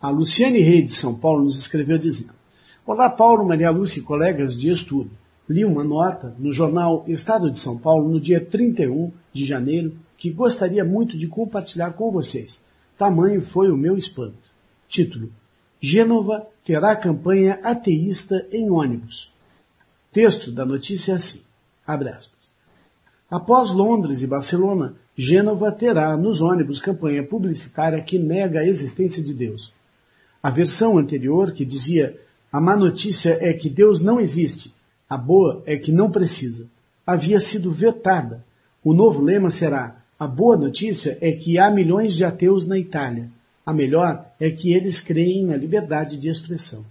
A Luciane Rey, de São Paulo, nos escreveu dizendo: Olá, Paulo, Maria Lúcia e colegas de estudo. Li uma nota no jornal Estado de São Paulo no dia 31 de janeiro que gostaria muito de compartilhar com vocês. Tamanho foi o meu espanto. Título: Gênova terá campanha ateísta em ônibus. Texto da notícia é assim, abre aspas. Após Londres e Barcelona, Gênova terá nos ônibus campanha publicitária que nega a existência de Deus. A versão anterior, que dizia a má notícia é que Deus não existe, a boa é que não precisa, havia sido vetada. O novo lema será: a boa notícia é que há milhões de ateus na Itália. A melhor é que eles creem na liberdade de expressão.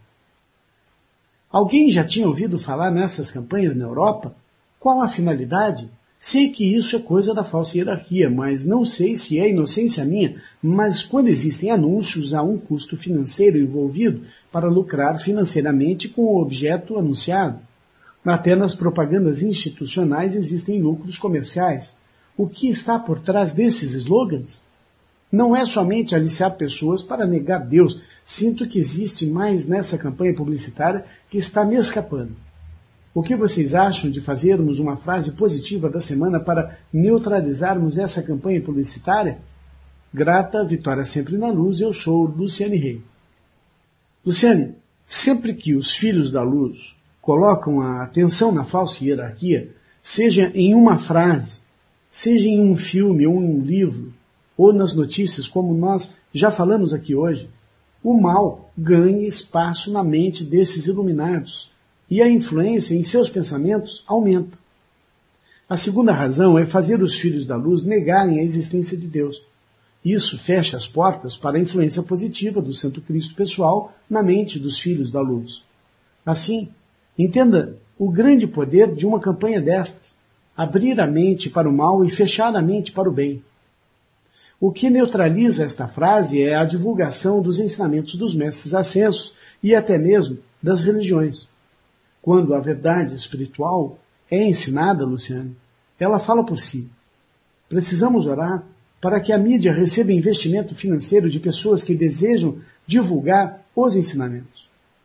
Alguém já tinha ouvido falar nessas campanhas na Europa? Qual a finalidade? Sei que isso é coisa da falsa hierarquia, mas não sei se é inocência minha, mas quando existem anúncios, há um custo financeiro envolvido para lucrar financeiramente com o objeto anunciado. Até nas propagandas institucionais existem lucros comerciais. O que está por trás desses slogans? Não é somente aliciar pessoas para negar Deus. Sinto que existe mais nessa campanha publicitária que está me escapando. O que vocês acham de fazermos uma frase positiva da semana para neutralizarmos essa campanha publicitária? Grata, Vitória sempre na luz, eu sou Luciane Rey. Luciane, sempre que os filhos da luz colocam a atenção na falsa hierarquia, seja em uma frase, seja em um filme ou em um livro, ou nas notícias, como nós já falamos aqui hoje, o mal ganha espaço na mente desses iluminados e a influência em seus pensamentos aumenta. A segunda razão é fazer os filhos da luz negarem a existência de Deus. Isso fecha as portas para a influência positiva do Santo Cristo pessoal na mente dos filhos da luz. Assim, entenda o grande poder de uma campanha destas: abrir a mente para o mal e fechar a mente para o bem. O que neutraliza esta frase é a divulgação dos ensinamentos dos mestres ascensos e até mesmo das religiões. Quando a verdade espiritual é ensinada, Luciane, ela fala por si. Precisamos orar para que a mídia receba investimento financeiro de pessoas que desejam divulgar os ensinamentos.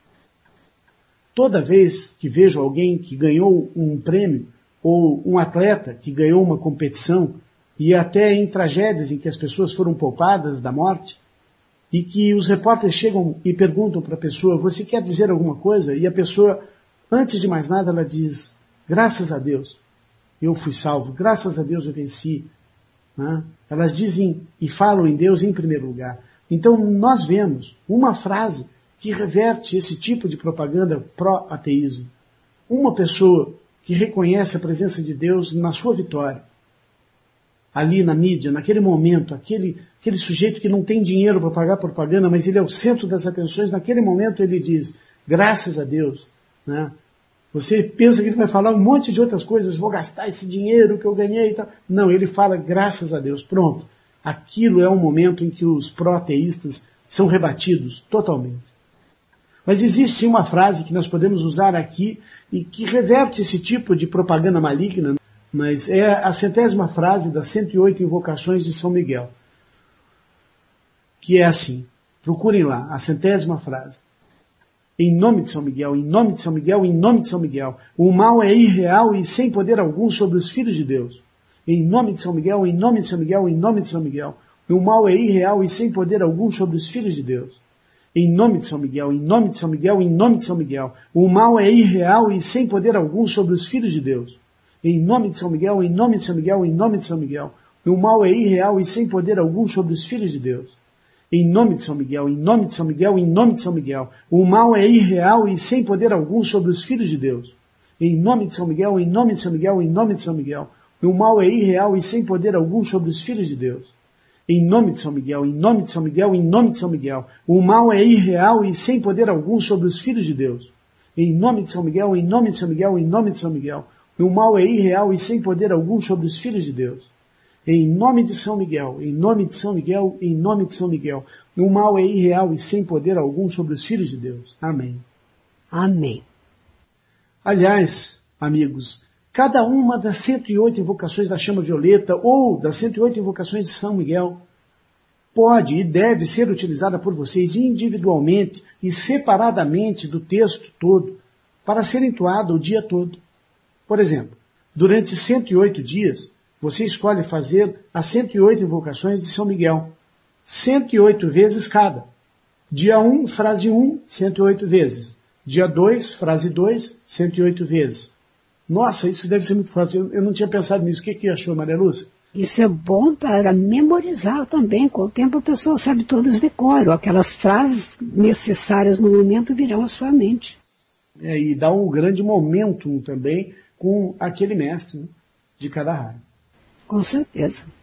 Toda vez que vejo alguém que ganhou um prêmio ou um atleta que ganhou uma competição, e até em tragédias em que as pessoas foram poupadas da morte, e que os repórteres chegam e perguntam para a pessoa: você quer dizer alguma coisa? E a pessoa, antes de mais nada, ela diz: graças a Deus, eu fui salvo, graças a Deus eu venci. Né? Elas dizem e falam em Deus em primeiro lugar. Então nós vemos uma frase que reverte esse tipo de propaganda pró-ateísmo. Uma pessoa que reconhece a presença de Deus na sua vitória. Ali na mídia, naquele momento, aquele sujeito que não tem dinheiro para pagar propaganda, mas ele é o centro das atenções, naquele momento ele diz: graças a Deus. Né? Você pensa que ele vai falar um monte de outras coisas: vou gastar esse dinheiro que eu ganhei e tal. Não, ele fala graças a Deus. Pronto. Aquilo é um momento em que os pró-ateístas são rebatidos totalmente. Mas existe sim uma frase que nós podemos usar aqui e que reverte esse tipo de propaganda maligna, mas é a 100ª frase das 108 invocações de São Miguel, que é assim, procurem lá, a 100ª frase. Em nome de São Miguel, em nome de São Miguel, em nome de São Miguel, o mal é irreal e sem poder algum sobre os filhos de Deus. Em nome de São Miguel, em nome de São Miguel, em nome de São Miguel, o mal é irreal e sem poder algum sobre os filhos de Deus. Em nome de São Miguel, em nome de São Miguel, em nome de São Miguel, o mal é irreal e sem poder algum sobre os filhos de Deus. Em nome de São Miguel, em nome de São Miguel, em nome de São Miguel, o mal é irreal e sem poder algum sobre os filhos de Deus. Em nome de São Miguel, em nome de São Miguel, em nome de São Miguel, o mal é irreal e sem poder algum sobre os filhos de Deus. Em nome de São Miguel, em nome de São Miguel, em nome de São Miguel, o mal é irreal e sem poder algum sobre os filhos de Deus. Em nome de São Miguel, em nome de São Miguel, em nome de São Miguel, o mal é irreal e sem poder algum sobre os filhos de Deus. Em nome de São Miguel, em nome de São Miguel, em nome de São Miguel, o mal é irreal e sem poder algum sobre os filhos de Deus. Em nome de São Miguel, em nome de São Miguel, em nome de São Miguel, o mal é irreal e sem poder algum sobre os filhos de Deus. Amém. Amém. Aliás, amigos, cada uma das 108 invocações da chama violeta ou das 108 invocações de São Miguel pode e deve ser utilizada por vocês individualmente e separadamente do texto todo, para ser entoada o dia todo. Por exemplo, durante 108 dias, você escolhe fazer as 108 invocações de São Miguel, 108 vezes cada. Dia 1, frase 1, 108 vezes. Dia 2, frase 2, 108 vezes. Nossa, isso deve ser muito fácil. Eu não tinha pensado nisso. O que achou, Maria Lúcia? Isso é bom para memorizar também. Com o tempo a pessoa sabe todas de cor. Aquelas frases necessárias no momento virão à sua mente. E dá um grande momentum também com aquele mestre, né, de cada raio. Com certeza.